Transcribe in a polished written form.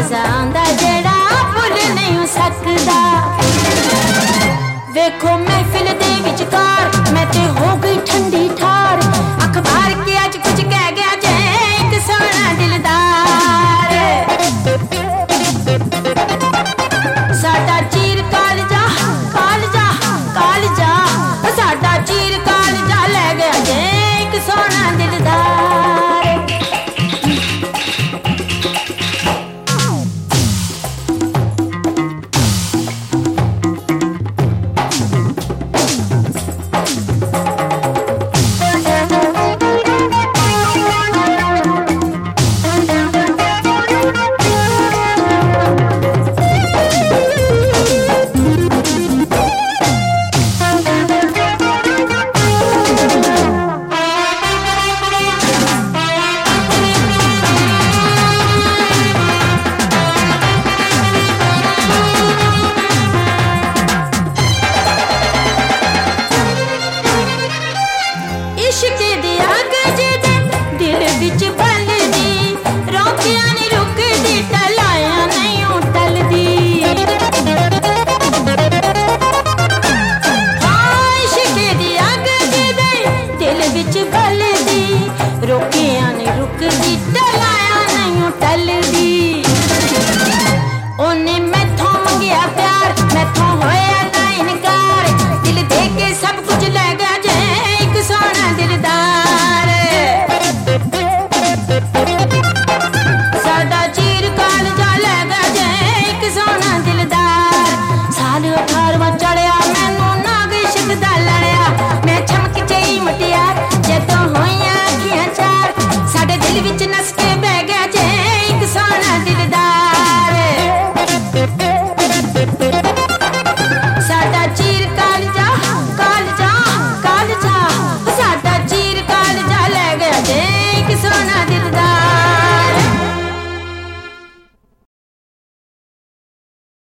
मजा आंदा जेड़ा भुल नहीं सकदा। देखो महफिल दे विचकार मैं ते हो गई ठंडी ठार, अखबार के अज कुछ कह गया जे एक सोना दिलदार। साडा चीर कालजा कालजा कालजा, साडा चीर कालजा ले गया जे एक सोना दिलदार। इश्क दी अग जिदे दिल विच बलदी, रोकिया नहीं रुकदी टलाया नहीं टलदी। हाँ इश्क दी अग जिदे दिल विच बलदी, रोकिया नहीं रुकदी।